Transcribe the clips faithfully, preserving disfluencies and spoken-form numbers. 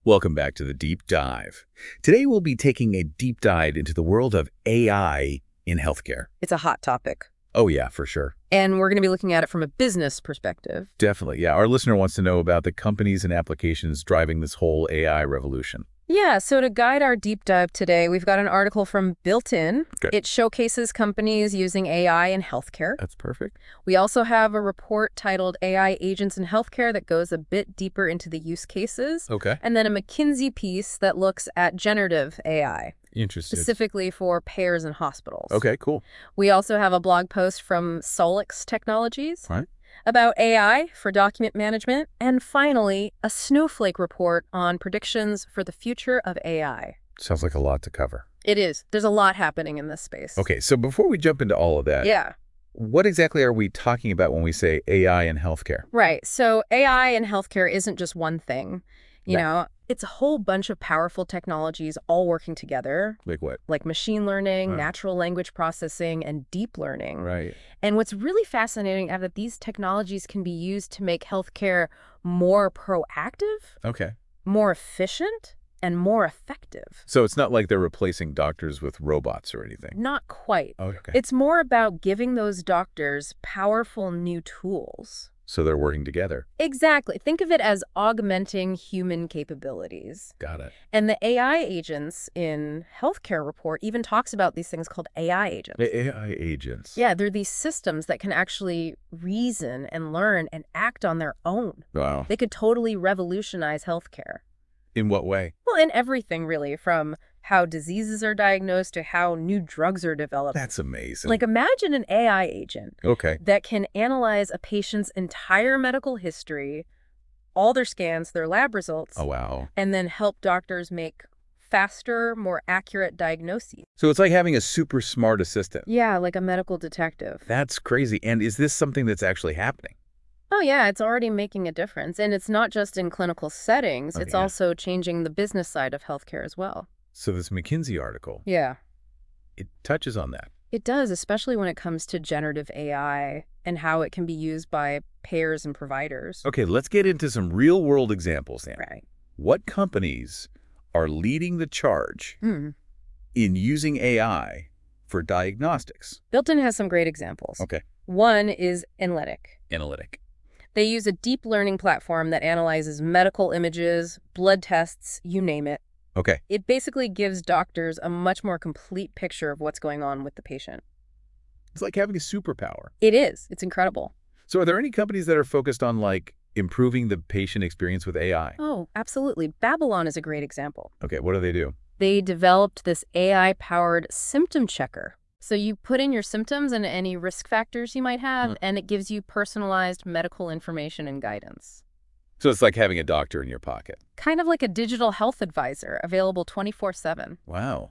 Welcome back to the Deep Dive. Today we'll be taking a deep dive into the world of A I in healthcare. It's a hot topic. Oh yeah, for sure. And we're going to be looking at it from a business perspective. Definitely, yeah. Our listener wants to know about the companies and applications driving this whole A I revolution. Yeah, so to guide our deep dive today, we've got an article from Built In. Good. It showcases companies using A I in healthcare. That's perfect. We also have a report titled A I Agents in Healthcare that goes a bit deeper into the use cases. Okay. And then a McKinsey piece that looks at generative A I, Interesting. specifically for payers and hospitals. Okay, cool. We also have a blog post from Solix Technologies. Right. About A I for document management, and finally, a Snowflake report on predictions for the future of A I. Sounds like a lot to cover. It is. There's a lot happening in this space. Okay, so before we jump into all of that, Yeah. what exactly are we talking about when we say A I in healthcare? Right. So A I in healthcare isn't just one thing. You No. know, it's a whole bunch of powerful technologies all working together, Like what? like machine learning, Wow. natural language processing, and deep learning. Right. And what's really fascinating is that these technologies can be used to make healthcare more proactive, Okay. more efficient, and more effective. So it's not like they're replacing doctors with robots or anything. Not quite. Oh, okay. It's more about giving those doctors powerful new tools. So they're working together. Exactly. Think of it as augmenting human capabilities. Got it. And the A I agents in healthcare report even talks about these things called A I agents. A I agents. Yeah, they're these systems that can actually reason and learn and act on their own. Wow. They could totally revolutionize healthcare. In what way? Well, in everything, really, from how diseases are diagnosed to how new drugs are developed. That's amazing. Like, imagine an A I agent Okay. that can analyze a patient's entire medical history, all their scans, their lab results, Oh, wow. and then help doctors make faster, more accurate diagnoses. So it's like having a super smart assistant. Yeah, like a medical detective. That's crazy. And is this something that's actually happening? Oh, yeah, it's already making a difference. And it's not just in clinical settings. Oh, it's yeah. also changing the business side of healthcare as well. So this McKinsey article, Yeah. it touches on that. It does, especially when it comes to generative A I and how it can be used by payers and providers. Okay, let's get into some real-world examples then. Right. What companies are leading the charge Hmm. in using A I for diagnostics? Built-in has some great examples. Okay. One is Enlytic. Analytic. They use a deep learning platform that analyzes medical images, blood tests, you name it. Okay. It basically gives doctors a much more complete picture of what's going on with the patient. It's like having a superpower. It is. It's incredible. So are there any companies that are focused on, like, improving the patient experience with A I? Oh, absolutely. Babylon is a great example. Okay, what do they do? They developed this A I-powered symptom checker. So you put in your symptoms and any risk factors you might have, Hmm. and it gives you personalized medical information and guidance. So it's like having a doctor in your pocket. Kind of like a digital health advisor, available twenty-four seven. Wow.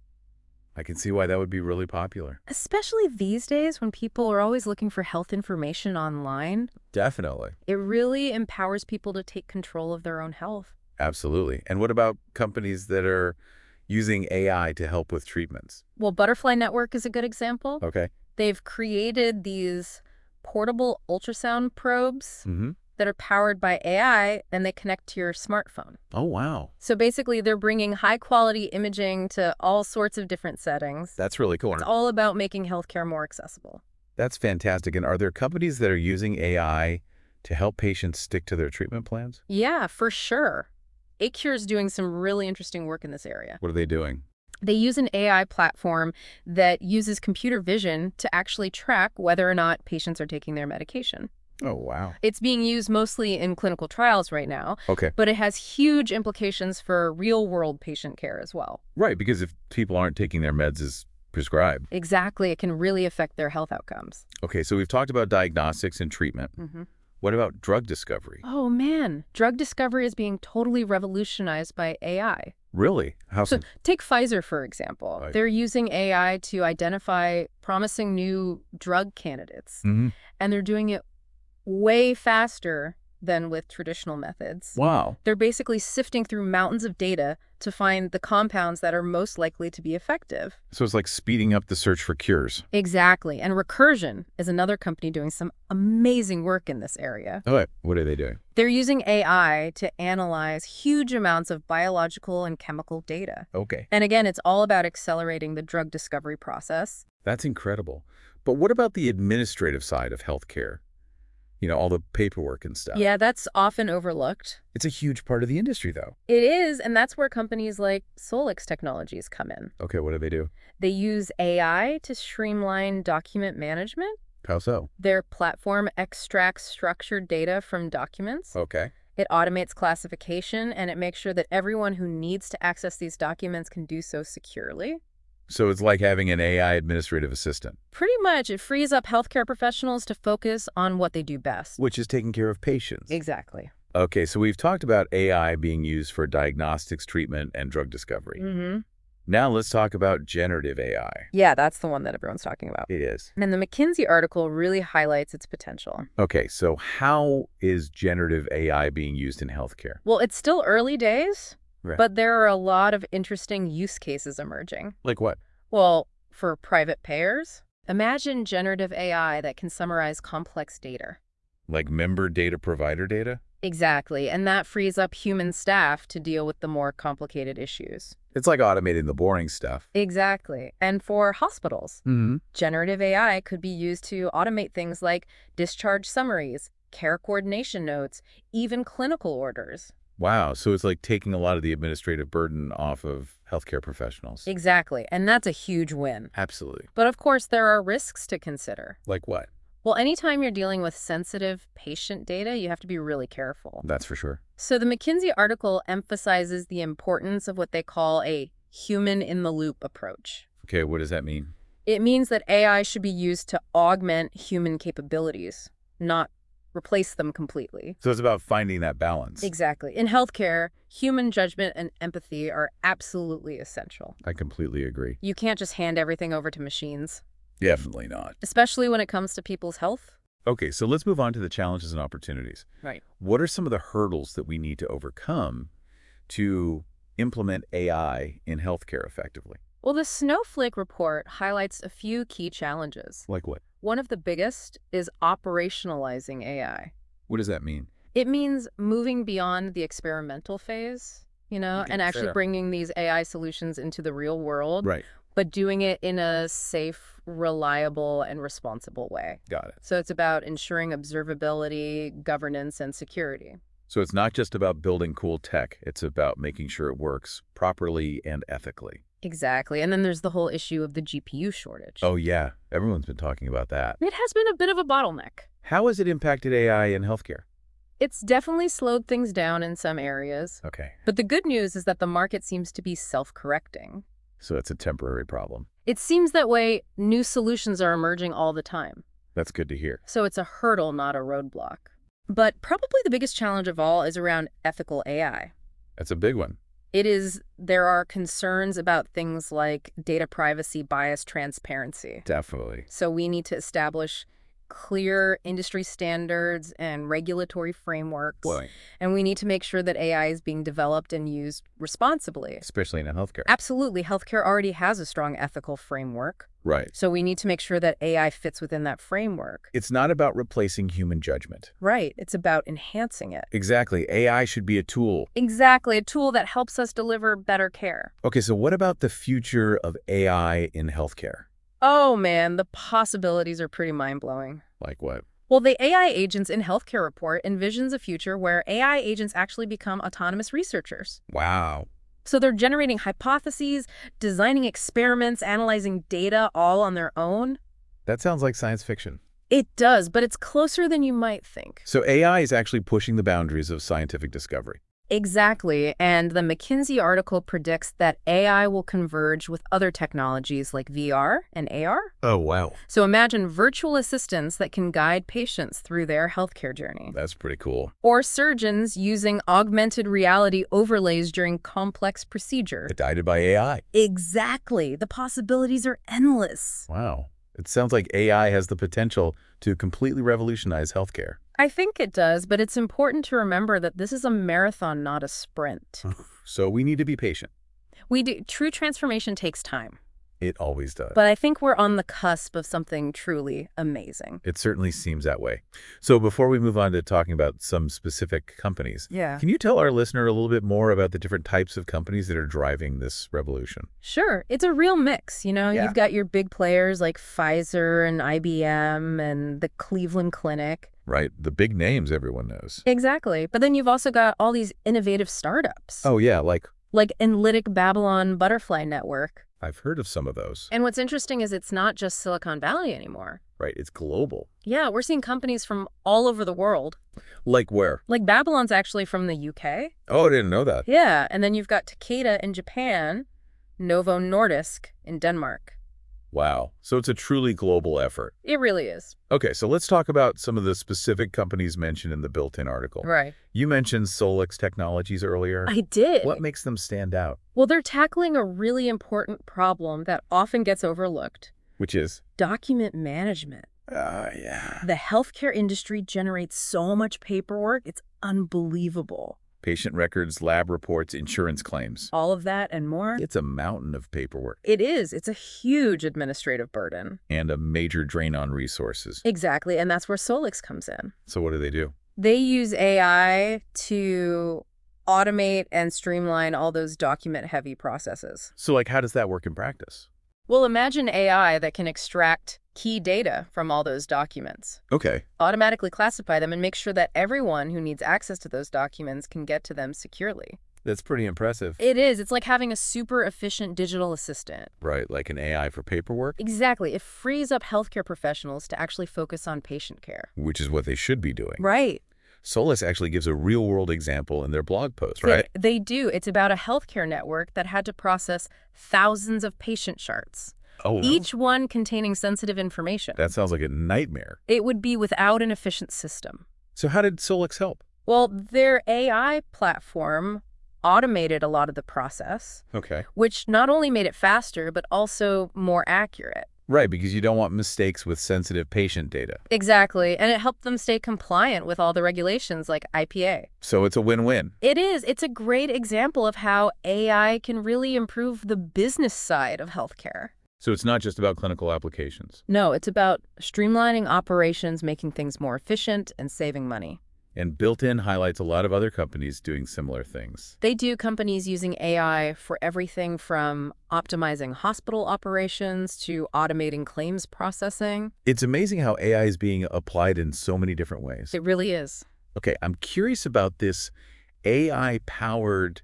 I can see why that would be really popular. Especially these days when people are always looking for health information online. Definitely. It really empowers people to take control of their own health. Absolutely. And what about companies that are using A I to help with treatments? Well, Butterfly Network is a good example. Okay. They've created these portable ultrasound probes Mm-hmm. that are powered by A I, and they connect to your smartphone. Oh, wow. So basically, they're bringing high-quality imaging to all sorts of different settings. That's really cool. It's all about making healthcare more accessible. That's fantastic. And are there companies that are using A I to help patients stick to their treatment plans? Yeah, for sure. ACure is doing some really interesting work in this area. What are they doing? They use an A I platform that uses computer vision to actually track whether or not patients are taking their medication. Oh, wow. It's being used mostly in clinical trials right now, Okay. but it has huge implications for real-world patient care as well. Right, because if people aren't taking their meds as prescribed. Exactly. It can really affect their health outcomes. Okay, so we've talked about diagnostics and treatment. Mm-hmm. What about drug discovery? Oh, man. Drug discovery is being totally revolutionized by A I. Really? How So so? take Pfizer, for example. Right. They're using A I to identify promising new drug candidates, Mm-hmm. and they're doing it way faster than with traditional methods. Wow. They're basically sifting through mountains of data to find the compounds that are most likely to be effective. So it's like speeding up the search for cures. Exactly. And Recursion is another company doing some amazing work in this area. Oh, wait. What are they doing? They're using A I to analyze huge amounts of biological and chemical data. Okay. And again, it's all about accelerating the drug discovery process. That's incredible. But what about the administrative side of healthcare? You know, all the paperwork and stuff. Yeah, that's often overlooked. It's a huge part of the industry, though. It is, and that's where companies like Solix Technologies come in. Okay, what do they do? They use A I to streamline document management. How so? Their platform extracts structured data from documents. Okay. It automates classification, and it makes sure that everyone who needs to access these documents can do so securely. So it's like having an A I administrative assistant. Pretty much, it frees up healthcare professionals to focus on what they do best. Which is taking care of patients. Exactly. Okay, so we've talked about A I being used for diagnostics, treatment, and drug discovery. Mm-hmm. Now let's talk about generative A I. Yeah, that's the one that everyone's talking about. It is. And the McKinsey article really highlights its potential. Okay, so how is generative A I being used in healthcare? Well, it's still early days, Right. but there are a lot of interesting use cases emerging. Like what? Well, for private payers, imagine generative A I that can summarize complex data. Like member data provider data? Exactly, and that frees up human staff to deal with the more complicated issues. It's like automating the boring stuff. Exactly. And for hospitals, Mm-hmm. generative A I could be used to automate things like discharge summaries, care coordination notes, even clinical orders. Wow, so it's like taking a lot of the administrative burden off of healthcare professionals. Exactly, and that's a huge win. Absolutely. But of course, there are risks to consider. Like what? Well, anytime you're dealing with sensitive patient data, you have to be really careful. That's for sure. So the McKinsey article emphasizes the importance of what they call a human-in-the-loop approach. Okay, what does that mean? It means that A I should be used to augment human capabilities, not replace them completely. So it's about finding that balance. Exactly. In healthcare, human judgment and empathy are absolutely essential. I completely agree. You can't just hand everything over to machines, Definitely not. especially when it comes to people's health. Okay, so let's move on to the challenges and opportunities. Right. What are some of the hurdles that we need to overcome to implement A I in healthcare effectively? Well, the Snowflake report highlights a few key challenges. Like what? One of the biggest is operationalizing A I. What does that mean? It means moving beyond the experimental phase, you know, Okay, and actually fair. bringing these A I solutions into the real world, Right. but doing it in a safe, reliable, and responsible way. Got it. So it's about ensuring observability, governance, and security. So it's not just about building cool tech. It's about making sure it works properly and ethically. Exactly. And then there's the whole issue of the G P U shortage. Oh, yeah. Everyone's been talking about that. It has been a bit of a bottleneck. How has it impacted A I in healthcare? It's definitely slowed things down in some areas. Okay. But the good news is that the market seems to be self-correcting. So it's a temporary problem. It seems that way. New solutions are emerging all the time. That's good to hear. So it's a hurdle, not a roadblock. But probably the biggest challenge of all is around ethical A I. That's a big one. It is, there are concerns about things like data privacy, bias, transparency. Definitely. So we need to establish clear industry standards and regulatory frameworks. Boy. And we need to make sure that A I is being developed and used responsibly. Especially in healthcare. Absolutely. Healthcare already has a strong ethical framework. Right. So we need to make sure that A I fits within that framework. It's not about replacing human judgment. Right. It's about enhancing it. Exactly. A I should be a tool. Exactly. A tool that helps us deliver better care. Okay, so what about the future of A I in healthcare? Oh, man, the possibilities are pretty mind-blowing. Like what? Well, the A I Agents in Healthcare report envisions a future where A I agents actually become autonomous researchers. Wow. So they're generating hypotheses, designing experiments, analyzing data all on their own. That sounds like science fiction. It does, but it's closer than you might think. So A I is actually pushing the boundaries of scientific discovery. Exactly, and the McKinsey article predicts that A I will converge with other technologies like V R and A R. Oh, wow. So imagine virtual assistants that can guide patients through their healthcare journey. That's pretty cool. Or surgeons using augmented reality overlays during complex procedures. Guided by A I. Exactly. The possibilities are endless. Wow. It sounds like A I has the potential to completely revolutionize healthcare. I think it does, but it's important to remember that this is a marathon, not a sprint. So we need to be patient. We do. True transformation takes time. It always does. But I think we're on the cusp of something truly amazing. It certainly seems that way. So before we move on to talking about some specific companies, Yeah. can you tell our listener a little bit more about the different types of companies that are driving this revolution? Sure. It's a real mix. You know, Yeah. you've got your big players like Pfizer and I B M and the Cleveland Clinic. Right? The big names everyone knows. Exactly. But then you've also got all these innovative startups. Oh, yeah, like Like Enlytic Babylon Butterfly Network. I've heard of some of those. And what's interesting is it's not just Silicon Valley anymore. Right? It's global. Yeah, we're seeing companies from all over the world. Like where? Like Babylon's actually from the U K. Oh, I didn't know that. Yeah, and then you've got Takeda in Japan, Novo Nordisk in Denmark. Wow. So it's a truly global effort. It really is. Okay, so let's talk about some of the specific companies mentioned in the built-in article. Right. You mentioned Solix Technologies earlier. I did. What makes them stand out? Well, they're tackling a really important problem that often gets overlooked. Which is? Document management. Ah, uh, yeah. The healthcare industry generates so much paperwork, it's unbelievable. Patient records, lab reports, insurance claims. All of that and more. It's a mountain of paperwork. It is. It's a huge administrative burden. And a major drain on resources. Exactly, and that's where Solix comes in. So what do they do? They use A I to automate and streamline all those document-heavy processes. So, like, how does that work in practice? Well, imagine A I that can extract key data from all those documents, Okay. automatically classify them, and make sure that everyone who needs access to those documents can get to them securely. That's pretty impressive. It is. It's like having a super efficient digital assistant. Right, like an A I for paperwork? Exactly. It frees up healthcare professionals to actually focus on patient care. Which is what they should be doing. Right. Solus actually gives a real-world example in their blog post, right? They, they do. It's about a healthcare network that had to process thousands of patient charts, Oh, each one containing sensitive information. that sounds like a nightmare. It would be without an efficient system. So how did Solix help? Well, their A I platform automated a lot of the process, Okay. which not only made it faster, but also more accurate. Right, because you don't want mistakes with sensitive patient data. Exactly. And it helped them stay compliant with all the regulations like I P A. So it's a win-win. It is. It's a great example of how A I can really improve the business side of healthcare. So it's not just about clinical applications. No, it's about streamlining operations, making things more efficient, and saving money. And Built-in highlights a lot of other companies doing similar things. They do companies using A I for everything from optimizing hospital operations to automating claims processing. It's amazing how A I is being applied in so many different ways. It really is. Okay, I'm curious about this A I-powered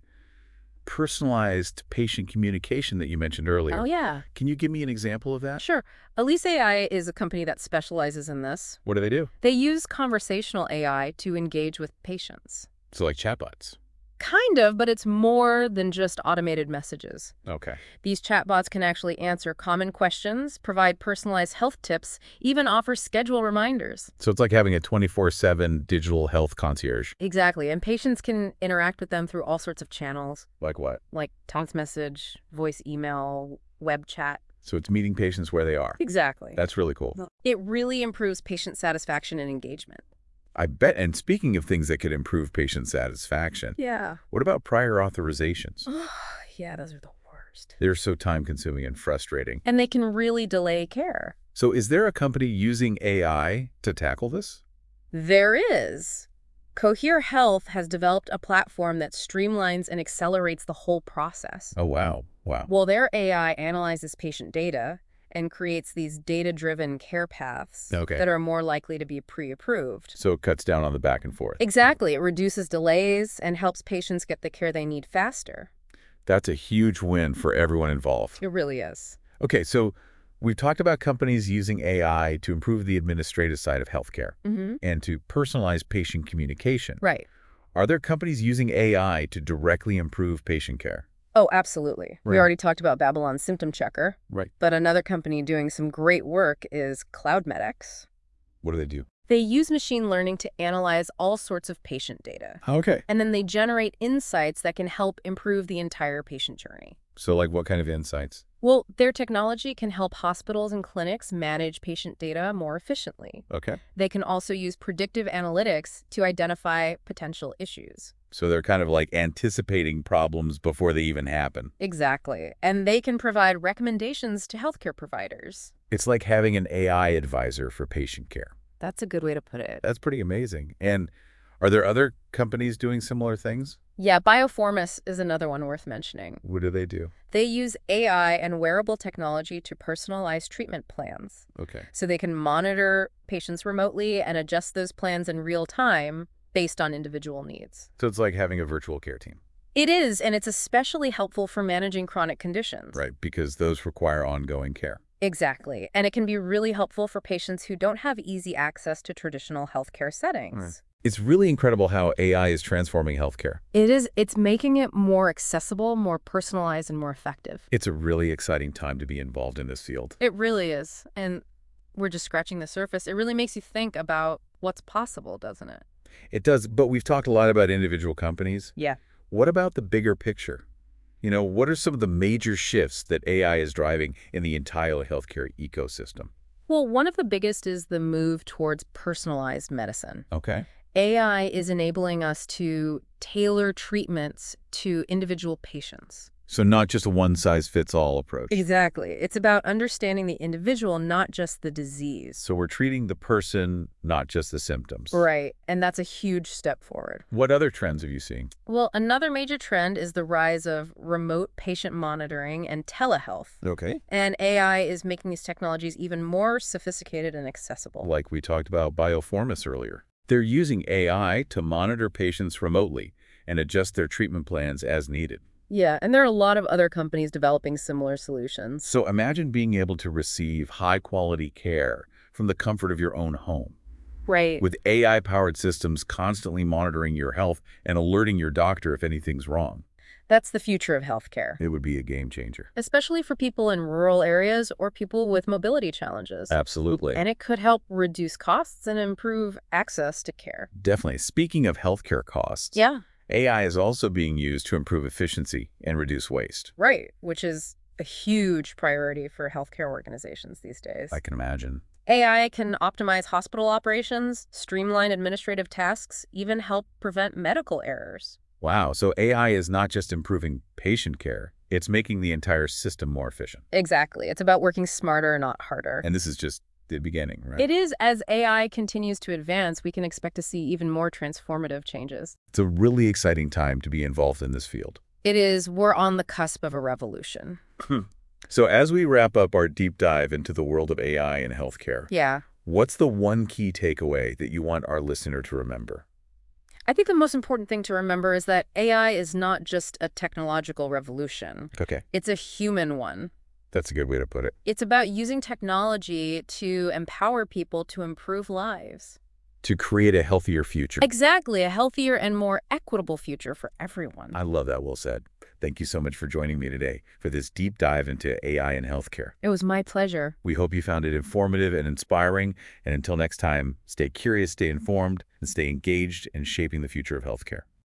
personalized patient communication that you mentioned earlier. Oh, yeah. Can you give me an example of that? Sure. Elise A I is a company that specializes in this. What do they do? They use conversational A I to engage with patients. So like chatbots. Kind of, but it's more than just automated messages. Okay. These chatbots can actually answer common questions, provide personalized health tips, even offer schedule reminders. So it's like having a twenty-four seven digital health concierge. Exactly, and patients can interact with them through all sorts of channels, Like what? like text message, voice email, web chat. So it's meeting patients where they are. Exactly. That's really cool. It really improves patient satisfaction and engagement. I bet. And speaking of things that could improve patient satisfaction, Yeah. what about prior authorizations? Yeah, those are the worst. They're so time-consuming and frustrating. And they can really delay care. So is there a company using A I to tackle this? There is. Cohere Health has developed a platform that streamlines and accelerates the whole process. Oh, wow. Wow. Well, their A I analyzes patient data and creates these data-driven care paths Okay. that are more likely to be pre-approved. So it cuts down on the back and forth. Exactly. It reduces delays and helps patients get the care they need faster. That's a huge win for everyone involved. It really is. Okay, so we've talked about companies using A I to improve the administrative side of healthcare Mm-hmm. and to personalize patient communication. Right. Are there companies using A I to directly improve patient care? Oh, absolutely. We Right. already talked about Babylon's Symptom Checker, Right. but another company doing some great work is CloudMedX. What do they do? They use machine learning to analyze all sorts of patient data, Okay. and then they generate insights that can help improve the entire patient journey. So like what kind of insights? Well, their technology can help hospitals and clinics manage patient data more efficiently. Okay. They can also use predictive analytics to identify potential issues. So they're kind of like anticipating problems before they even happen. Exactly. And they can provide recommendations to healthcare providers. It's like having an A I advisor for patient care. That's a good way to put it. That's pretty amazing. And are there other companies doing similar things? Yeah, Bioformus is another one worth mentioning. What do they do? They use A I and wearable technology to personalize treatment plans. Okay. So they can monitor patients remotely and adjust those plans in real time based on individual needs. So it's like having a virtual care team. It is, and it's especially helpful for managing chronic conditions. Right, because those require ongoing care. Exactly. And it can be really helpful for patients who don't have easy access to traditional healthcare settings. Right. It's really incredible how A I is transforming healthcare. It is. It's making it more accessible, more personalized, and more effective. It's a really exciting time to be involved in this field. It really is. And we're just scratching the surface. It really makes you think about what's possible, doesn't it? It does, but we've talked a lot about individual companies. Yeah. What about the bigger picture? You know, what are some of the major shifts that A I is driving in the entire healthcare ecosystem? Well, one of the biggest is the move towards personalized medicine. Okay. A I is enabling us to tailor treatments to individual patients. So not just a one-size-fits-all approach. Exactly. It's about understanding the individual, not just the disease. So we're treating the person, not just the symptoms. Right. And that's a huge step forward. What other trends have you seen? Well, another major trend is the rise of remote patient monitoring and telehealth. Okay. And A I is making these technologies even more sophisticated and accessible. Like we talked about Bioformus earlier. They're using A I to monitor patients remotely and adjust their treatment plans as needed. Yeah, and there are a lot of other companies developing similar solutions. So imagine being able to receive high-quality care from the comfort of your own home. Right. With A I-powered systems constantly monitoring your health and alerting your doctor if anything's wrong. That's the future of healthcare. It would be a game changer. Especially for people in rural areas or people with mobility challenges. Absolutely. And it could help reduce costs and improve access to care. Definitely. Speaking of healthcare costs, Yeah. A I is also being used to improve efficiency and reduce waste. Right, which is a huge priority for healthcare organizations these days. I can imagine. A I can optimize hospital operations, streamline administrative tasks, even help prevent medical errors. Wow. So A I is not just improving patient care, it's making the entire system more efficient. Exactly. It's about working smarter, not harder. And this is just the beginning, right? It is. As A I continues to advance, we can expect to see even more transformative changes. It's a really exciting time to be involved in this field. It is. We're on the cusp of a revolution. So as we wrap up our deep dive into the world of A I and healthcare, Yeah. what's the one key takeaway that you want our listener to remember? I think the most important thing to remember is that A I is not just a technological revolution. Okay, It's a human one. that's a good way to put it. It's about using technology to empower people to improve lives. To create a healthier future. Exactly, a healthier and more equitable future for everyone. I love that. Well said. Thank you so much for joining me today for this deep dive into A I and healthcare. It was my pleasure. We hope you found it informative and inspiring. And until next time, stay curious, stay informed, and stay engaged in shaping the future of healthcare.